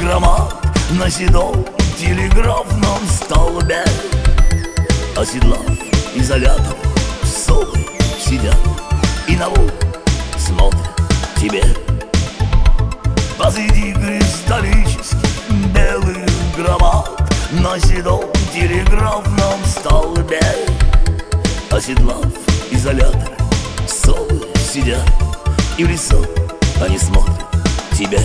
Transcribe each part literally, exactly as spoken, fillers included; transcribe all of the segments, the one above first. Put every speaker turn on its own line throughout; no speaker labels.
громад на седом телеграфном столбе, оседлав изолятор, совы сидят и на луг смотрят тебе. Посреди кристаллических белых громад на седом телеграфном столбе, оседлав изолятор, совы сидят и в лицо они смотрят тебе.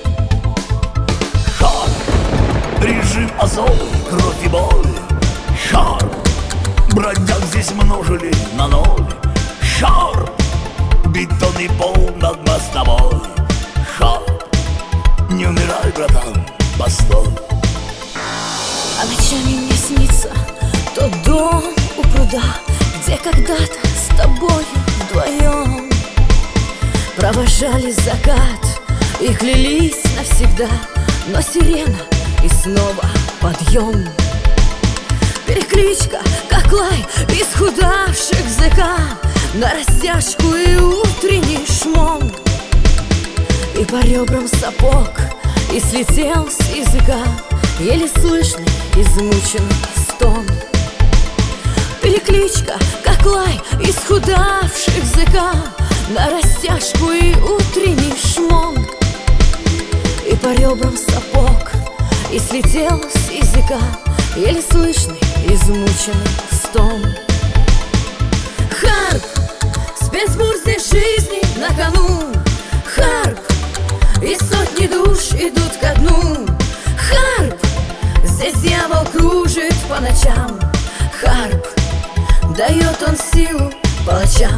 Шар, режим особый, кровь и боль. Шар, бродяг здесь множили на ноль. Шар, бетонный пол над мостовой. Шар, не умирай, братан, постой.
А ночами мне снится тот дом у пруда, где когда-то с тобою вдвоем провожали закат и клялись навсегда. Но сирена и снова подъем. Перекличка, как лай исхудавших зэка, на растяжку и утренний шмон. И по ребрам сапог, и слетел с языка еле слышный измученный стон. Перекличка, как лай исхудавших зэка, на растяжку и утренний шмон. И по ребрам сапог, и слетел с языка еле слышный измученный стон. Харп, спецбур здесь жизни на кону. Харп, и сотни душ идут ко дну. Харп, здесь дьявол кружит по ночам. Харп, дает он силу палачам.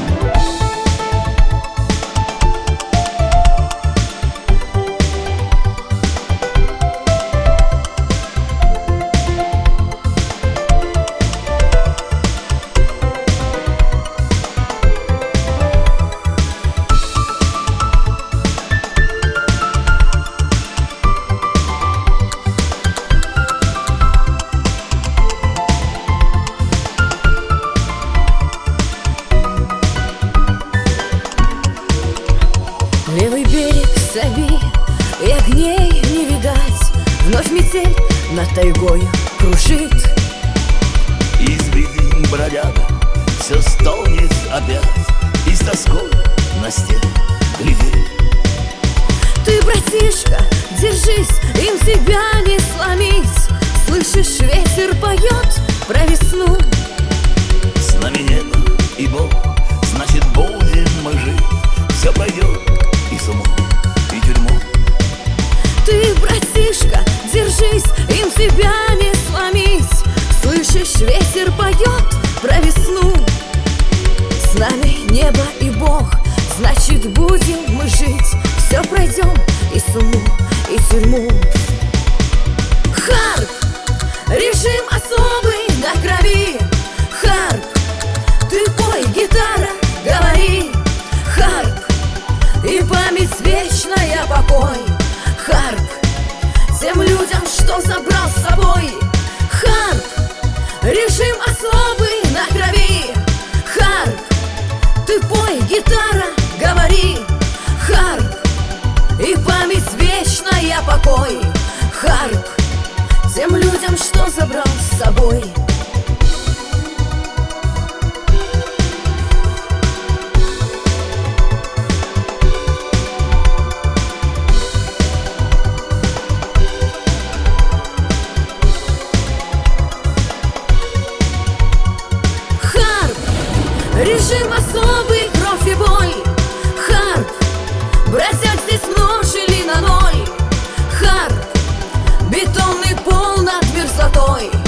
Левый берег Саби, и огней не видать. Вновь метель над тайгой кружит.
Избитый бродяга все стонет опять и с тоской на стену глядит.
Ты, братишка, держись, им тебя не сломить. Слышишь, ветер поет про весну.
С нами небо и Бог, значит, будем мы жить. Все пройдет и суму, и тюрьму.
Ты, братишка, держись, им тебя не сломить. Слышишь, ветер поет про весну. С нами небо и Бог, значит, будем мы жить. Все пройдем и суму, и тюрьму. Харп, режим особый на крови. Харп, ты пой, гитара, говори. Харп, и память вечная покой. Харп, тем людям, что забрал с собой. Харп, режим особый на крови. Харп, ты пой, гитара, говори. Харп, и память вечная покой. Харп, тем людям, что забрал с собой. Режим особый, кровь и боль. Харп, бродяг здесь множили на ноль. Харп, бетонный пол над мерзлотой.